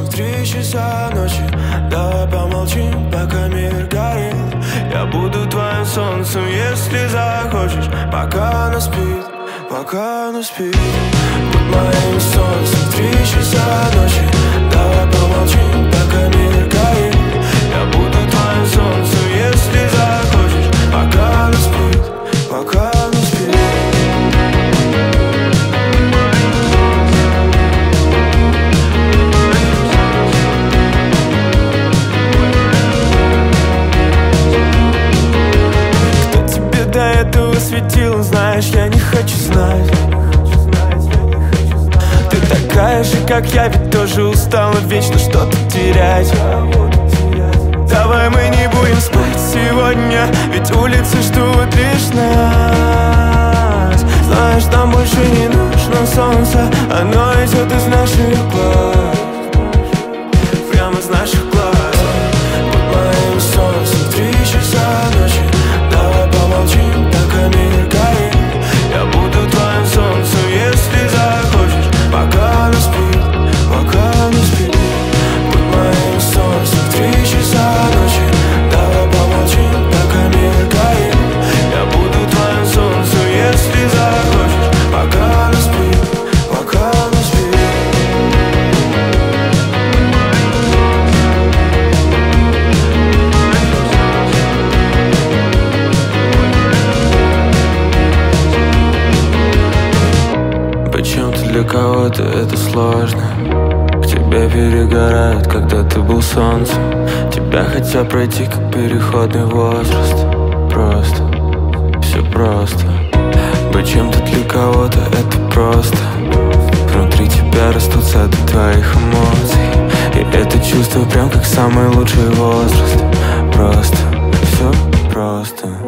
солнце в 3 часа ночи. Давай помолчим, пока мир горит. Я буду твоим солнцем, если захочешь. Пока она спит, пока она спит. Будь моим солнцем в 3 часа ночи. Давай помолчим, пока мир горит. Я буду твоим солнцем, если захочешь. Пока она спит, пока она спит. До этого светил, знаешь, я не хочу знать. Ты такая же, как я, ведь тоже устала вечно что-то терять. Давай мы не будем спать сегодня, ведь улицы ждут лишь нас. Знаешь, нам больше не нужно солнце, оно идет из наших глаз, прямо из наших глаз. Под моим солнцем в 3 часа ночи. Давай помолчим, пока мир горит. Я буду твоим солнцем, если захочешь. Пока она спит, пока она спит. Будь моим солнцем в 3 часа ночи. Давай помолчим, пока мир горит. Я буду твоим солнцем, если захочешь. Пока она спит, пока она спит. Почему-то для кого-то это сложно. К тебе перегорают, когда ты был солнцем. Тебя хотят пройти, как переходный возраст. Просто, все просто. Почему-то для кого-то это просто. Внутри тебя растут сады твоих эмоций. И это чувство прям как самый лучший возраст. Просто, все просто.